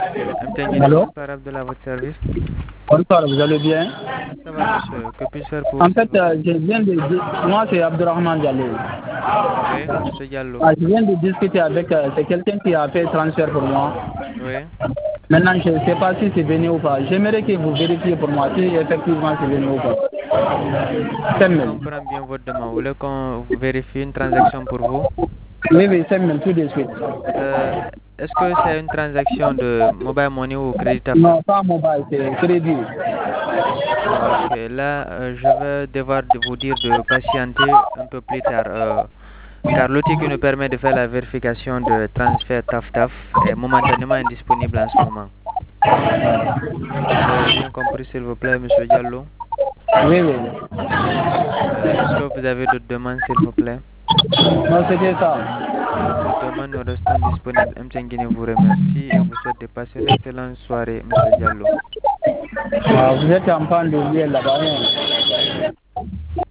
Allô? Bonsoir Abdallah, à votre service. Bonsoir, vous allez bien? Ça va, monsieur. Que puis-je faire pour vous, En s'il fait, vous plaît? je viens moi c'est Abdurrahman Diallo. Oui, monsieur Diallo. Je viens de discuter avec, c'est quelqu'un qui a fait transfert pour moi. Oui. Maintenant, je ne sais pas si c'est venu ou pas. J'aimerais que vous vérifiez pour moi si effectivement c'est venu ou pas. Je 5 000. comprends bien votre demande. Vous voulez qu'on vérifie une transaction pour vous? Oui, oui, 5 000 tout de suite. Euh, Est-ce que c'est une transaction de mobile money ou crédit après? Non, pas mobile, c'est crédit. Ok, là, je vais devoir vous dire de patienter un peu plus tard. Car l'outil qui nous permet de faire la vérification de transfert TAF-TAF est momentanément indisponible en ce moment. Vous avez bien compris, s'il vous plaît, monsieur Diallo. Oui, oui. Est-ce que vous avez d'autres demandes, s'il vous plaît? Non, c'était ça. Pour demain, nous restons disponibles. M. Guinée vous remercie et vous souhaite de passer une excellente soirée, monsieur Diallo. Vous êtes en panne de lien là-bas. Hein?